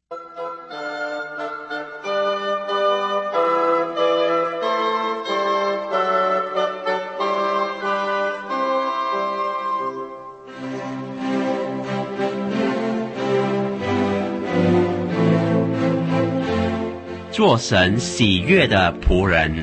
做神喜悦的仆人。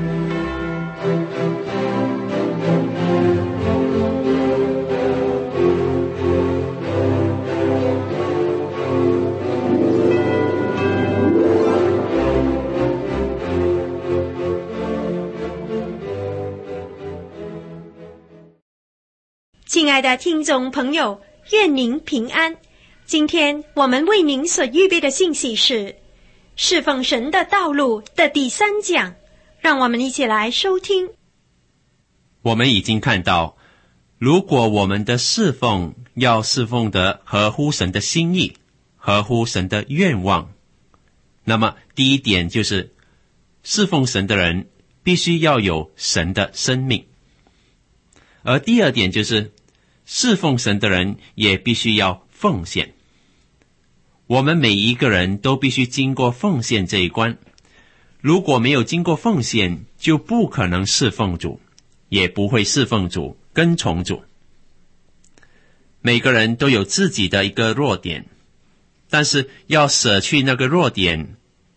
亲爱的听众朋友，愿您平安。今天我们为您所预备的信息是侍奉神的道路的第3讲，让我们一起来收听。 我们已经看到，如果我们的侍奉要侍奉得合乎神的心意，合乎神的愿望，那么第一点就是侍奉神的人必须要有神的生命，而第二点就是侍奉神的人也必须要奉献。我们每一个人都必须经过奉献这一关，如果没有经过奉献，就不可能侍奉主，也不会侍奉主，跟从主。每个人都有自己的一个弱点，但是要舍去那个弱点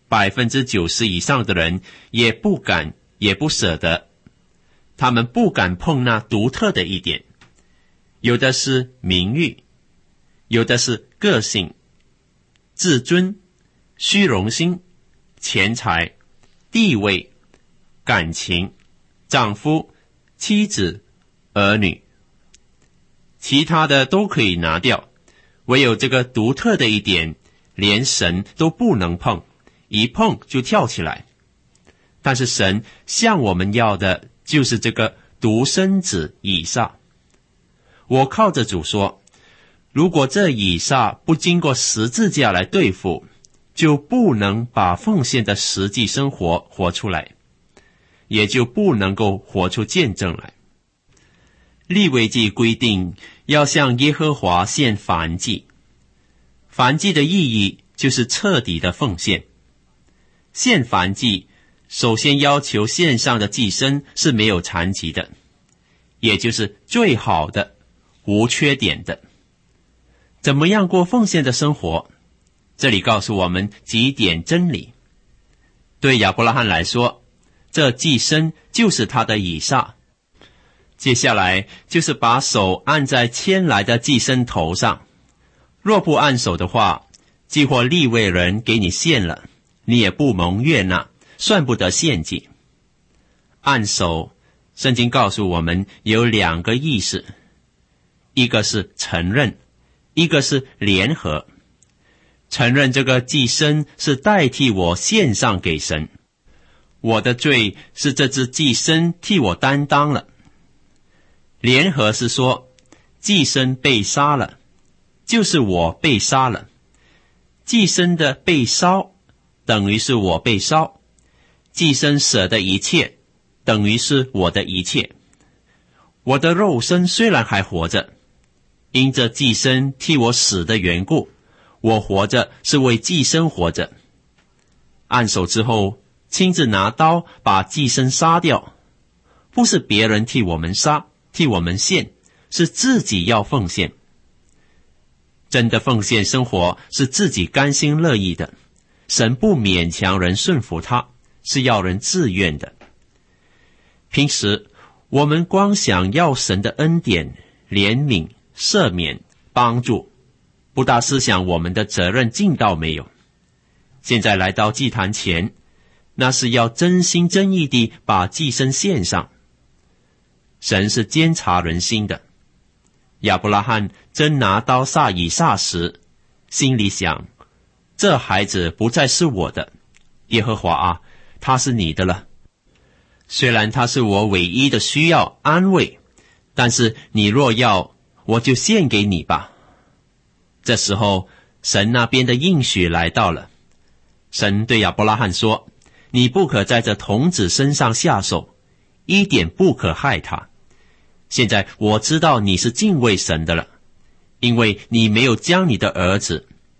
，90%以上的人也不敢，也不舍得，他们不敢碰那独特的一点。有的是名誉，有的是个性、自尊、虚荣心、钱财、地位、感情、丈夫、妻子、儿女，其他的都可以拿掉，唯有这个独特的一点，连神都不能碰，一碰就跳起来。但是神向我们要的就是这个独生子以撒。我靠着主说，如果这以撒不经过十字架来对付，就不能把奉献的实际生活活出来，也就不能够活出见证来。利未记规定要向耶和华献燔祭，燔祭的意义就是彻底的奉献。献燔祭首先要求献上的祭牲是没有残疾的，也就是最好的，无缺点的。怎么样过奉献的生活？这里告诉我们几点真理。对亚伯拉罕来说，这祭牲就是他的以撒。接下来就是把手按在牵来的祭牲头上，若不按手的话，既或利未人给你献了，你也不蒙悦纳，算不得献祭。按手，圣经告诉我们有2个意思，一个是承认，一个是联合。承认这个祭牲是代替我献上给神，我的罪是这只祭牲替我担当了。联合是说，祭牲被杀了，就是我被杀了。祭牲的被烧，等于是我被烧。祭牲舍的一切，等于是我的一切。我的肉身虽然还活着，因着祭牲替我死的缘故，我活着是为祭牲活着。按手之后，亲自拿刀把祭牲杀掉，不是别人替我们杀，替我们献，是自己要奉献。真的奉献生活是自己甘心乐意的，神不勉强人顺服他，是要人自愿的。平时我们光想要神的恩典、怜悯、赦免、帮助，不大思想我们的责任尽到没有。现在来到祭坛前，那是要真心真意地把祭牲献上。神是监察人心的。亚伯拉罕真拿刀杀以撒时，心里想，这孩子不再是我的，耶和华啊，他是你的了。虽然他是我唯一的需要安慰，但是你若要，我就献给你吧。这时候神那边的应许来到了。神对亚伯拉罕说，你不可在这童子身上下手，一点不可害他。现在我知道你是敬畏神的了，因为你没有将你的儿子，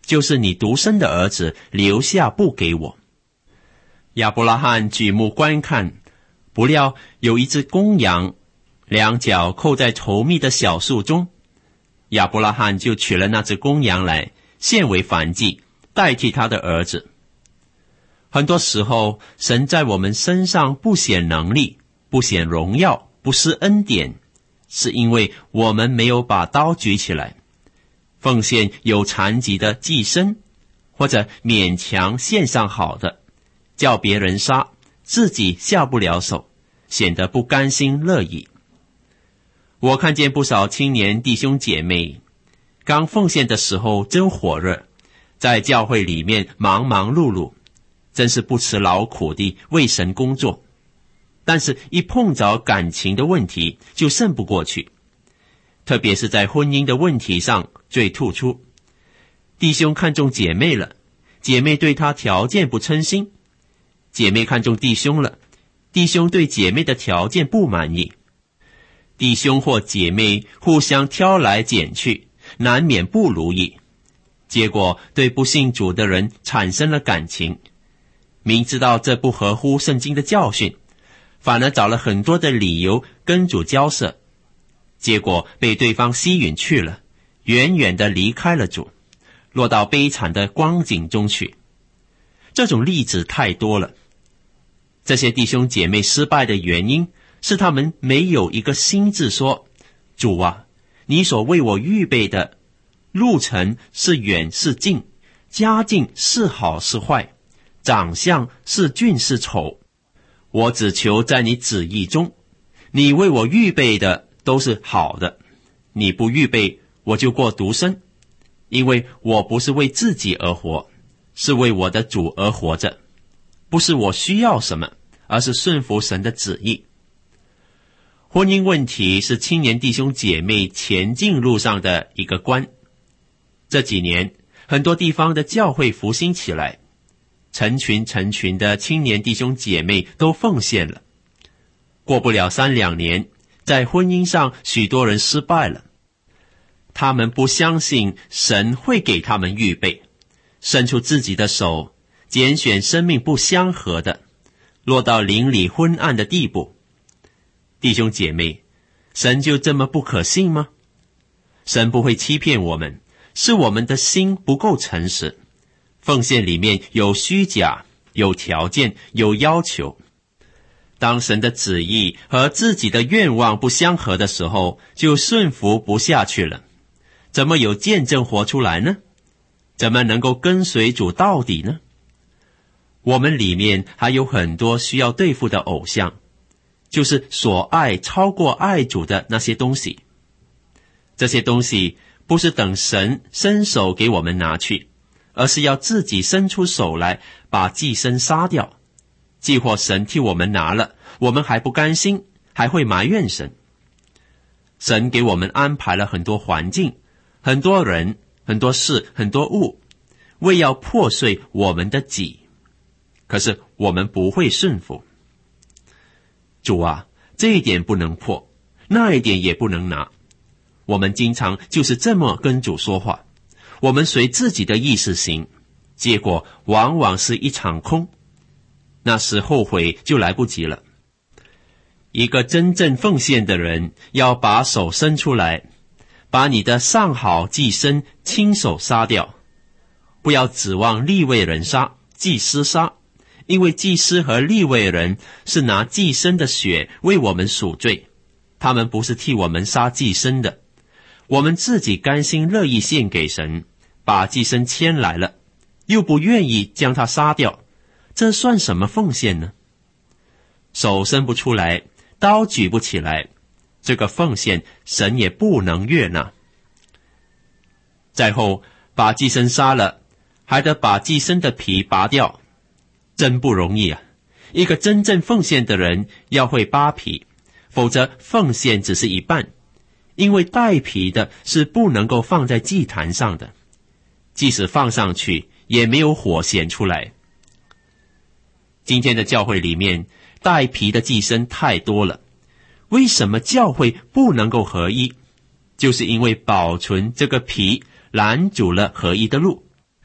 就是你独生的儿子，留下不给我。亚伯拉罕举目观看，不料有一只公羊，两脚扣在稠密的小树中。亚伯拉罕就取了那只公羊来，献为燔祭，代替他的儿子。很多时候，神在我们身上不显能力，不显荣耀，不施恩典，是因为我们没有把刀举起来，奉献有残疾的祭牲，或者勉强献上好的，叫别人杀，自己下不了手，显得不甘心乐意。我看见不少青年弟兄姐妹，刚奉献的时候真火热，在教会里面忙忙碌碌，真是不辞劳苦地为神工作，但是一碰着感情的问题就胜不过去，特别是在婚姻的问题上最突出。弟兄看中姐妹了，姐妹对他条件不称心；姐妹看中弟兄了，弟兄对姐妹的条件不满意。弟兄或姐妹互相挑来拣去，难免不如意，结果对不信主的人产生了感情，明知道这不合乎圣经的教训，反而找了很多的理由跟主交涉，结果被对方吸引去了，远远地离开了主，落到悲惨的光景中去。这种例子太多了。这些弟兄姐妹失败的原因是他们没有一个心志说，主啊，你所为我预备的路程是远是近，家境是好是坏，长相是俊是丑，我只求在你旨意中，你为我预备的都是好的，你不预备我就过独身，因为我不是为自己而活，是为我的主而活着，不是我需要什么，而是顺服神的旨意。婚姻问题是青年弟兄姐妹前进路上的一个关。这几年很多地方的教会复兴起来，成群的青年弟兄姐妹都奉献了。过不了3-2年，在婚姻上许多人失败了。他们不相信神会给他们预备，伸出自己的手，拣选生命不相合的，落到邻里昏暗的地步。弟兄姐妹，神就这么不可信吗？神不会欺骗我们，是我们的心不够诚实，奉献里面有虚假，有条件，有要求。当神的旨意和自己的愿望不相合的时候，就顺服不下去了。怎么有见证活出来呢？怎么能够跟随主到底呢？我们里面还有很多需要对付的偶像，就是所爱超过爱主的那些东西。这些东西不是等神伸手给我们拿去，而是要自己伸出手来把寄生杀掉。既或神替我们拿了，我们还不甘心，还会埋怨神。神给我们安排了很多环境，很多人，很多事，很多物，为要破碎我们的己。可是我们不会顺服。主啊，这一点不能破，那一点也不能拿。我们经常就是这么跟主说话，我们随自己的意思行，结果往往是一场空，那时后悔就来不及了。一个真正奉献的人，要把手伸出来，把你的上好祭牲亲手杀掉，不要指望利未人杀，祭司杀，因为祭司和利未人是拿祭牲的血为我们赎罪，他们不是替我们杀祭牲的。我们自己甘心乐意献给神，把祭牲牵来了，又不愿意将它杀掉，这算什么奉献呢？手伸不出来，刀举不起来，这个奉献神也不能悦纳。再后把祭牲杀了，还得把祭牲的皮拔掉，真不容易啊！一个真正奉献的人要会扒皮，否则奉献只是一半，因为带皮的是不能够放在祭坛上的，即使放上去也没有火显出来。今天的教会里面带皮的祭牲太多了，为什么教会不能够合一？就是因为保存这个皮拦阻了合一的路。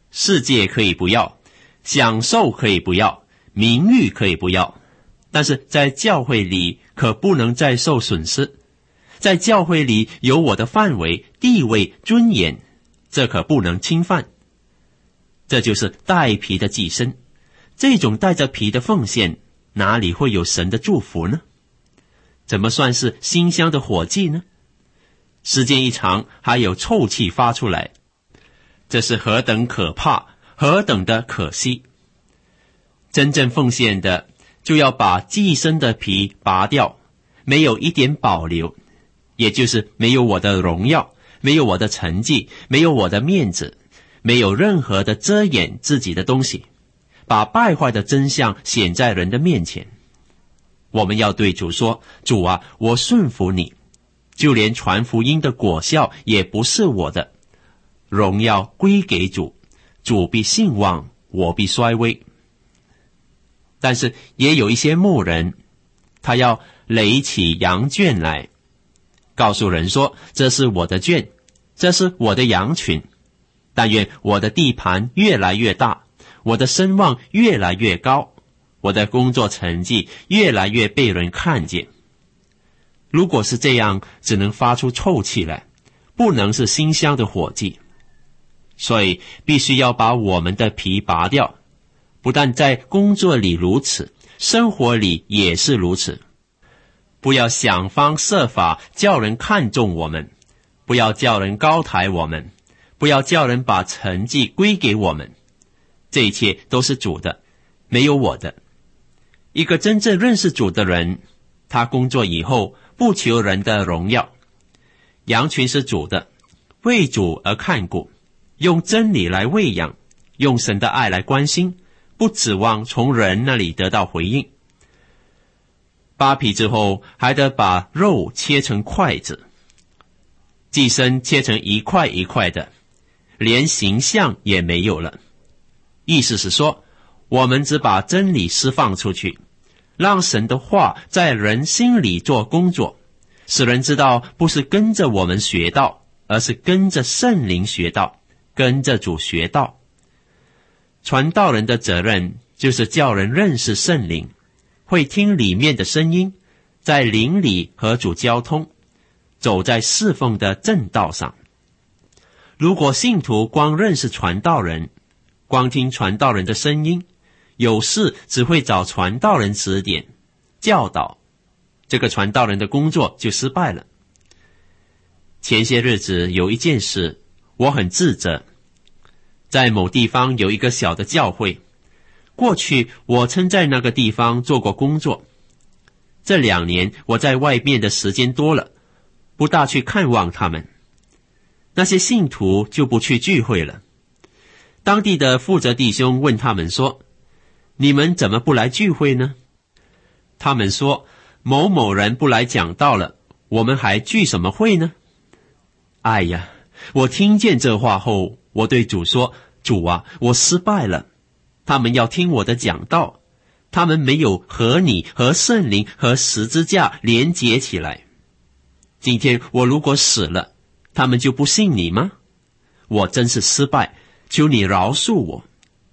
世界可以不要，享受可以不要，名誉可以不要，但是在教会里可不能再受损失。在教会里有我的范围、地位、尊严，这可不能侵犯。这就是带皮的寄生，这种带着皮的奉献，哪里会有神的祝福呢？怎么算是馨香的火祭呢？时间一长，还有臭气发出来，这是何等可怕，何等的可惜。真正奉献的，就要把寄生的皮拔掉，没有一点保留，也就是没有我的荣耀，没有我的成绩，没有我的面子，没有任何的遮掩自己的东西，把败坏的真相显在人的面前。我们要对主说，主啊，我顺服你，就连传福音的果效也不是我的，荣耀归给主，主必兴旺，我必衰微。但是也有一些牧人，他要垒起羊圈来，告诉人说，这是我的圈，这是我的羊群，但愿我的地盘越来越大，我的声望越来越高，我的工作成绩越来越被人看见。如果是这样，只能发出臭气来，不能是馨香的火祭。所以必须要把我们的皮拔掉，不但在工作里如此，生活里也是如此。不要想方设法叫人看重我们，不要叫人高抬我们，不要叫人把成绩归给我们。这一切都是主的，没有我的。一个真正认识主的人，他工作以后不求人的荣耀。羊群是主的，为主而看顾，用真理来喂养，用神的爱来关心，不指望从人那里得到回应。扒皮之后，还得把肉切成筷子，寄生切成一块一块的，连形象也没有了。意思是说，我们只把真理释放出去，让神的话在人心里做工作，使人知道不是跟着我们学道，而是跟着圣灵学道，跟着主学道。传道人的责任就是叫人认识圣灵，会听里面的声音，在灵里和主交通，走在侍奉的正道上。如果信徒光认识传道人，光听传道人的声音，有事只会找传道人指点教导，这个传道人的工作就失败了。前些日子有一件事，我很自责。在某地方有一个小的教会，过去我曾在那个地方做过工作。这2年我在外面的时间多了，不大去看望他们。那些信徒就不去聚会了。当地的负责弟兄问他们说，你们怎么不来聚会呢？他们说，某某人不来讲道了，我们还聚什么会呢？哎呀，我听见这话后，我对主说，主啊，我失败了。他们要听我的讲道，他们没有和你和圣灵和十字架连结起来。今天我如果死了，他们就不信你吗？我真是失败，求你饶恕我。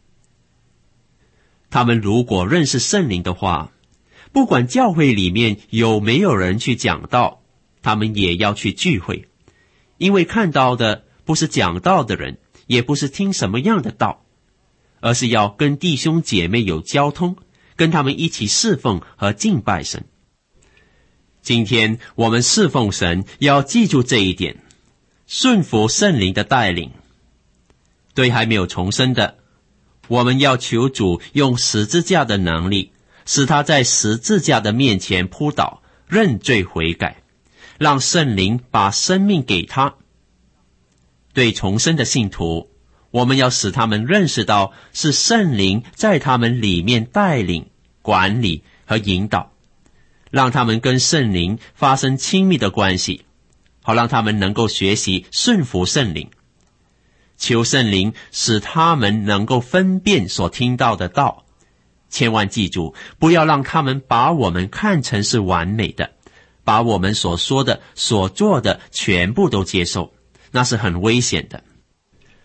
他们如果认识圣灵的话，不管教会里面有没有人去讲道，他们也要去聚会，因为看到的不是讲道的人，也不是听什么样的道，而是要跟弟兄姐妹有交通，跟他们一起侍奉和敬拜神。今天我们侍奉神要记住这一点，顺服圣灵的带领。对还没有重生的，我们要求主用十字架的能力，使他在十字架的面前扑倒，认罪悔改，让圣灵把生命给他。对重生的信徒，我们要使他们认识到是圣灵在他们里面带领、管理和引导，让他们跟圣灵发生亲密的关系，好让他们能够学习顺服圣灵。求圣灵使他们能够分辨所听到的道。千万记住，不要让他们把我们看成是完美的，把我们所说的、所做的全部都接受，那是很危险的。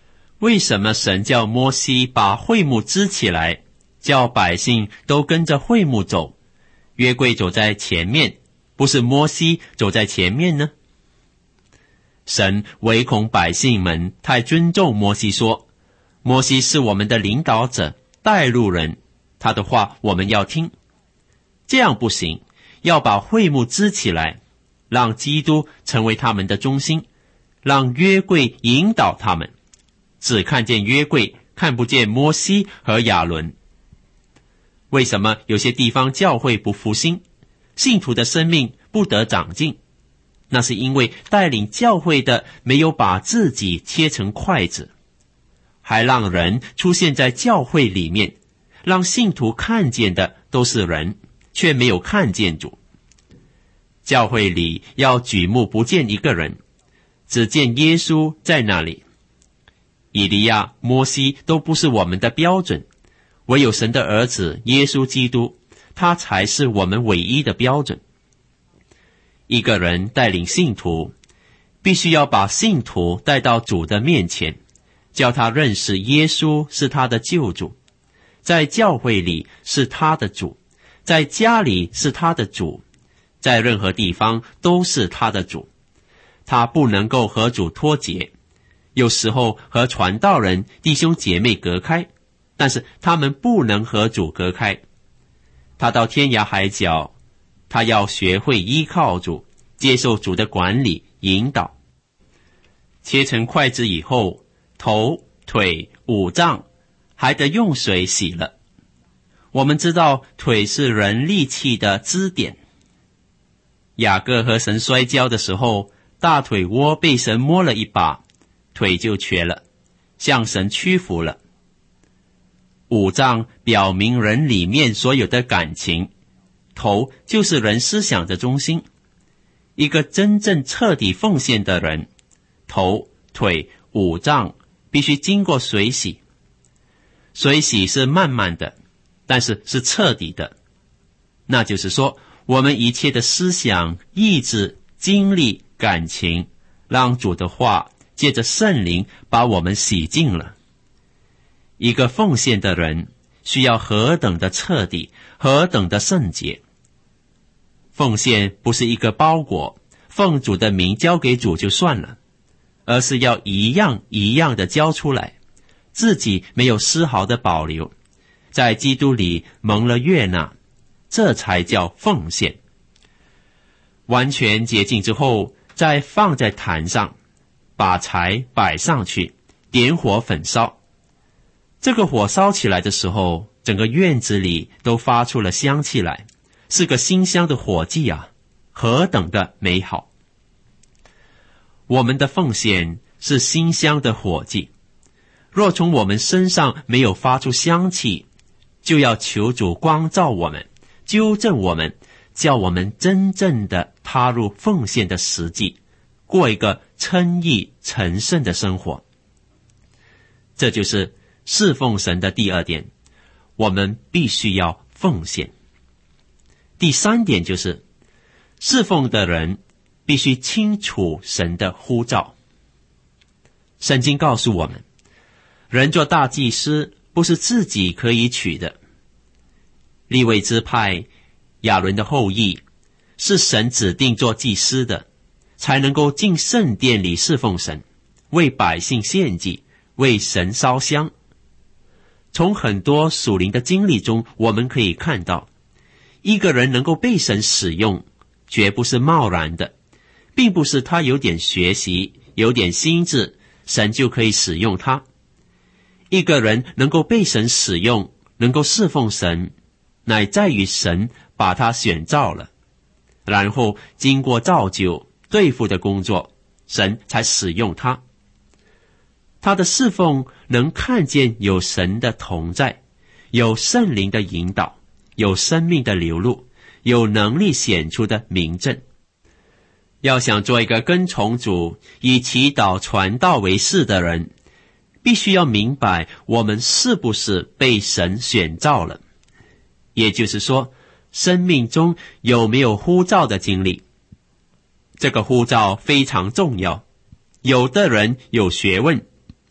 为什么神叫摩西把会幕支起来，叫百姓都跟着会幕走，约柜走在前面，不是摩西走在前面呢？神唯恐百姓们太尊重摩西，说摩西是我们的领导者、带路人，他的话我们要听。这样不行，要把会幕支起来，让基督成为他们的中心，让约柜引导他们，只看见约柜，看不见摩西和亚伦。为什么有些地方教会不复兴，信徒的生命不得长进？那是因为带领教会的没有把自己切成筷子，还让人出现在教会里面，让信徒看见的都是人，却没有看见主。教会里要举目不见一个人，只见耶稣在那里。以利亚、摩西都不是我们的标准，唯有神的儿子耶稣基督，他才是我们唯一的标准。一个人带领信徒，必须要把信徒带到主的面前，叫他认识耶稣是他的救主，在教会里是他的主，在家里是他的主，在任何地方都是他的主。他不能够和主脱节，有时候和传道人、弟兄姐妹隔开，但是他们不能和主隔开。他到天涯海角，他要学会依靠主，接受主的管理引导。切成筷子以后，头、腿、五脏还得用水洗了。我们知道腿是人力气的支点。雅各和神摔跤的时候，大腿窝被神摸了一把，腿就瘸了，向神屈服了。五脏表明人里面所有的感情，头就是人思想的中心。一个真正彻底奉献的人，头、腿、五脏必须经过水洗。水洗是慢慢的，但是是彻底的。那就是说，我们一切的思想、意志、精力、感情，让主的话借着圣灵把我们洗净了。一个奉献的人需要何等的彻底，何等的圣洁。奉献不是一个包裹，奉主的名交给主就算了，而是要一样一样的交出来，自己没有丝毫的保留，在基督里蒙了悦纳，这才叫奉献。完全洁净之后，再放在坛上，把柴摆上去，点火焚烧。这个火烧起来的时候，整个院子里都发出了香气来，是个馨香的火祭啊，何等的美好！我们的奉献是馨香的火祭，若从我们身上没有发出香气，就要求主光照我们，纠正我们，叫我们真正的踏入奉献的实际，过一个称义成圣的生活。这就是侍奉神的第二点，我们必须要奉献。第三点就是侍奉的人必须清楚神的呼召。圣经告诉我们，人做大祭司不是自己可以取的。利未支派亚伦的后裔是神指定做祭司的，才能够进圣殿里侍奉神，为百姓献祭，为神烧香。从很多属灵的经历中，我们可以看到，一个人能够被神使用，绝不是贸然的，并不是他有点学习，有点心智，神就可以使用他。一个人能够被神使用，能够侍奉神，乃在于神把他选召了，然后经过造就、对付的工作，神才使用他。他的侍奉能看见有神的同在，有圣灵的引导，有生命的流露，有能力显出的明证。要想做一个跟从主、以祈祷传道为事的人，必须要明白我们是不是被神选召了，也就是说，生命中有没有呼召的经历。这个呼召非常重要。有的人有学问，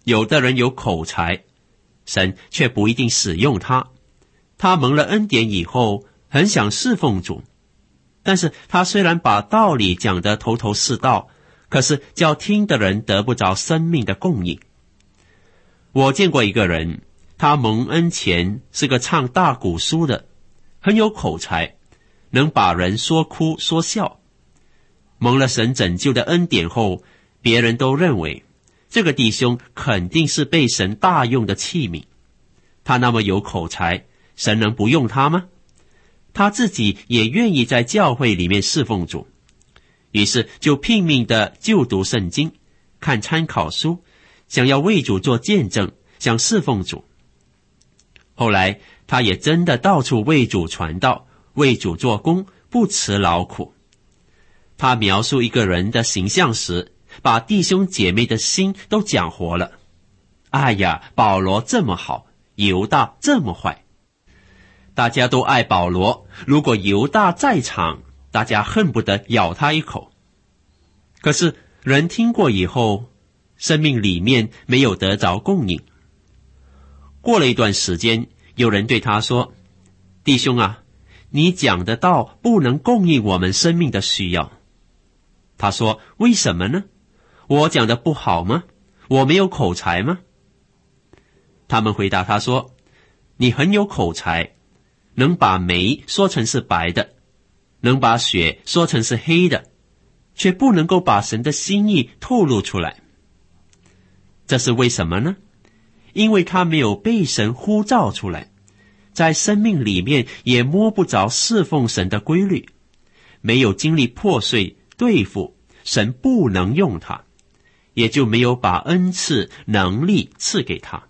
有的人有口才，神却不一定使用他。他蒙了恩典以后，很想侍奉主，但是他虽然把道理讲得头头是道，可是叫听的人得不着生命的供应。我见过一个人，他蒙恩前是个唱大鼓书的，很有口才，能把人说哭说笑。蒙了神拯救的恩典后，别人都认为这个弟兄肯定是被神大用的器皿。他那么有口才，神能不用他吗？他自己也愿意在教会里面侍奉主，于是就拼命地就读圣经，看参考书，想要为主做见证，想侍奉主。后来他也真的到处为主传道，为主做工，不辞劳苦。他描述一个人的形象时，把弟兄姐妹的心都讲活了。哎呀，保罗这么好，犹大这么坏。大家都爱保罗，如果犹大在场，大家恨不得咬他一口。可是人听过以后，生命里面没有得着供应。过了一段时间，有人对他说，弟兄啊，你讲的道不能供应我们生命的需要。他说，为什么呢？我讲的不好吗？我没有口才吗？他们回答他说，你很有口才，能把煤说成是白的，能把雪说成是黑的，却不能够把神的心意透露出来。这是为什么呢？因为他没有被神呼召出来，在生命里面也摸不着侍奉神的规律，没有经历破碎对付，神不能用他，也就没有把恩赐能力赐给他。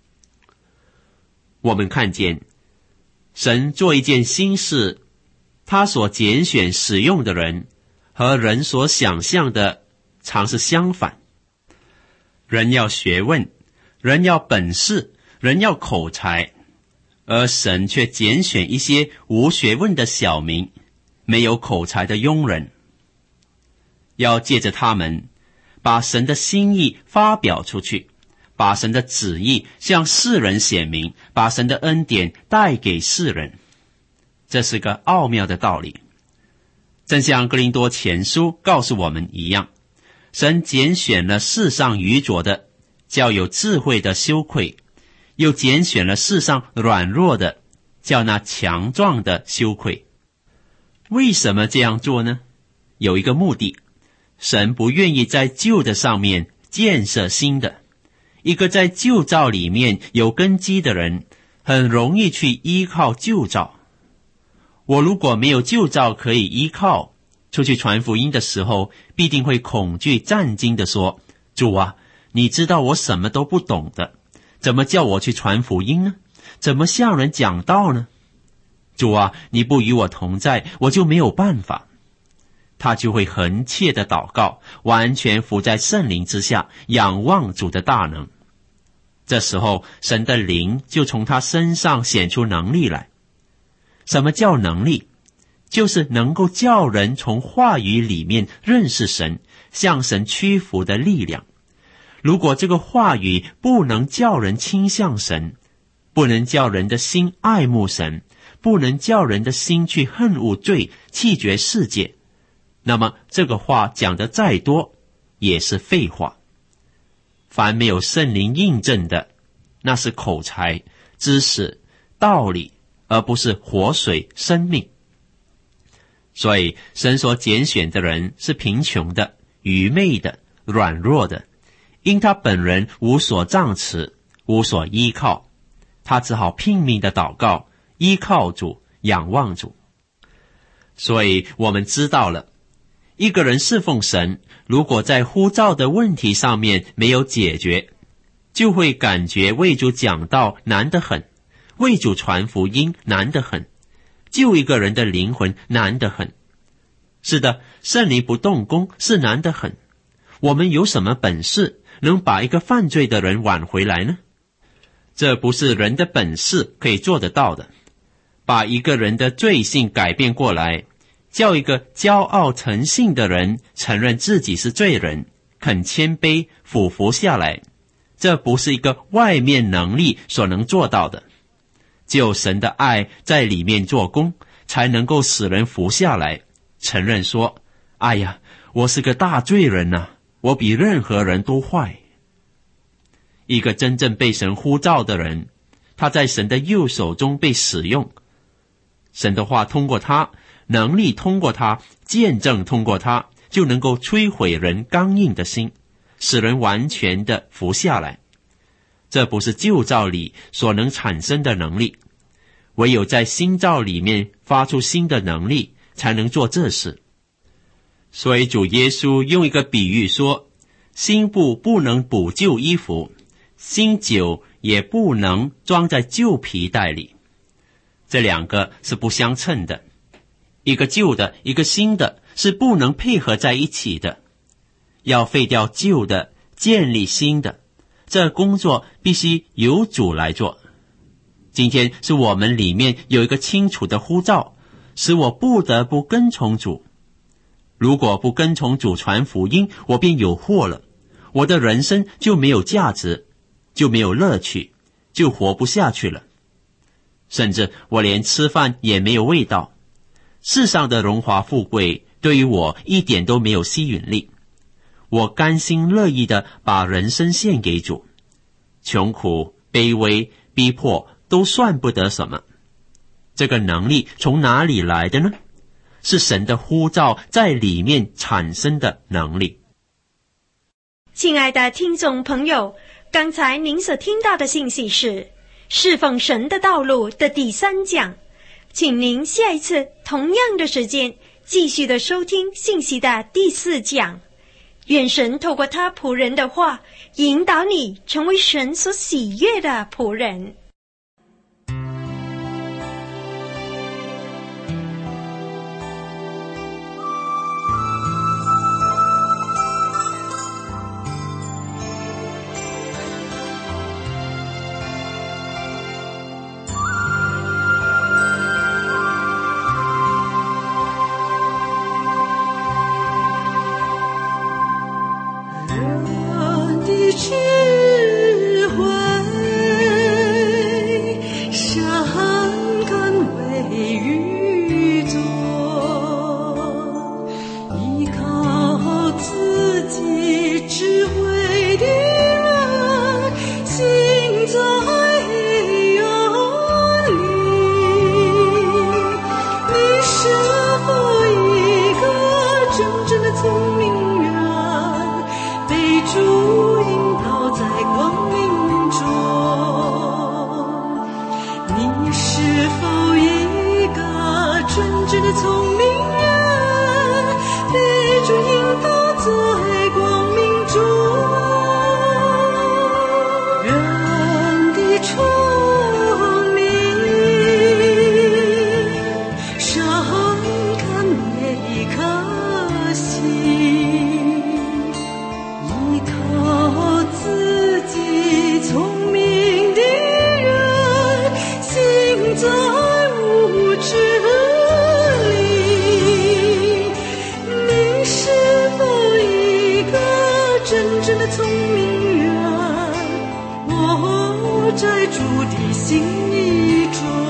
我们看见神做一件新事，他所拣选使用的人和人所想象的常是相反。人要学问，人要本事，人要口才，而神却拣选一些无学问的小民，没有口才的庸人，要借着他们把神的心意发表出去，把神的旨意向世人显明，把神的恩典带给世人。这是个奥妙的道理，正像哥林多前书告诉我们一样，神拣选了世上愚拙的，叫有智慧的羞愧，又拣选了世上软弱的，叫那强壮的羞愧。为什么这样做呢？有一个目的，神不愿意在旧的上面建设新的。一个在旧造里面有根基的人，很容易去依靠旧造。我如果没有旧造可以依靠，出去传福音的时候，必定会恐惧战惊地说，主啊，你知道我什么都不懂的，怎么叫我去传福音呢？怎么向人讲道呢？主啊，你不与我同在，我就没有办法。他就会横切的祷告，完全伏在圣灵之下，仰望主的大能。这时候神的灵就从他身上显出能力来。什么叫能力？就是能够叫人从话语里面认识神，向神屈服的力量。如果这个话语不能叫人倾向神，不能叫人的心爱慕神，不能叫人的心去恨恶罪，弃绝世界，那么这个话讲得再多也是废话。凡没有圣灵印证的，那是口才、知识、道理，而不是活水生命。所以神所拣选的人是贫穷的、愚昧的、软弱的，因他本人无所仗持，无所依靠，他只好拼命的祷告，依靠主，仰望主。所以我们知道了，一个人侍奉神，如果在呼召的问题上面没有解决，就会感觉为主讲道难得很，为主传福音难得很，救一个人的灵魂难得很。是的，圣灵不动工是难得很。我们有什么本事能把一个犯罪的人挽回来呢？这不是人的本事可以做得到的。把一个人的罪性改变过来，叫一个骄傲成性的人承认自己是罪人，肯谦卑俯伏下来， 这不是一个外面能力所能做到的，只有神的爱在里面做工，才能够使人服下来，承认说，哎呀，我是个大罪人啊，我比任何人都坏。一个真正被神呼召的人，他在神的右手中被使用，神的话通过他，能力通过他，见证通过他，就能够摧毁人刚硬的心，使人完全的服下来。这不是旧造里所能产生的能力，唯有在新造里面发出新的能力，才能做这事。所以主耶稣用一个比喻说，新布不能补旧衣服，新酒也不能装在旧皮袋里，这两个是不相称的，一个旧的，一个新的，是不能配合在一起的。要废掉旧的，建立新的，这工作必须由主来做。今天是我们里面有一个清楚的呼召，使我不得不跟从主。如果不跟从主传福音，我便有祸了，我的人生就没有价值，就没有乐趣，就活不下去了，甚至我连吃饭也没有味道。世上的荣华富贵对于我一点都没有吸引力，我甘心乐意地把人生献给主，穷苦、卑微、逼迫都算不得什么。这个能力从哪里来的呢？是神的呼召在里面产生的能力。 亲爱的听众朋友，刚才您所听到的信息是侍奉神的道路的第3讲，请您下一次同样的时间继续的收听信息的第4讲。愿神透过他仆人的话，引导你成为神所喜悦的仆人。 智慧山敢为宇宙，依靠自己智慧的人，行在黑暗里。你是否一个真正的聪明人，被主在光明中？你是否一个真正的聪明人，被主引导在光明中？人的聪明上看每颗星，依靠自己聪明的人，行在无知里。你是否一个真正的聪明人，我在主的心意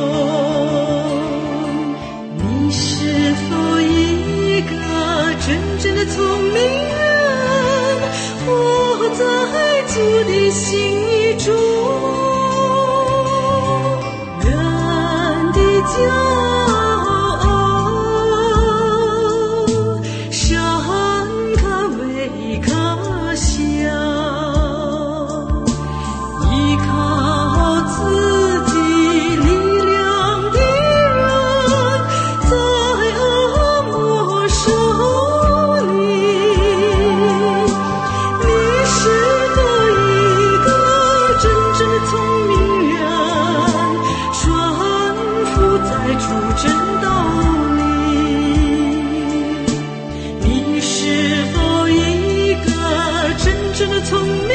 中？你是否一个真正的聪明人，我在主的心意中？人的骄傲山看为可笑，依靠自己力量的人，在恶魔手里。你是否一个真正的聪明人，顺服在主正道里？你是否一个真正的聪明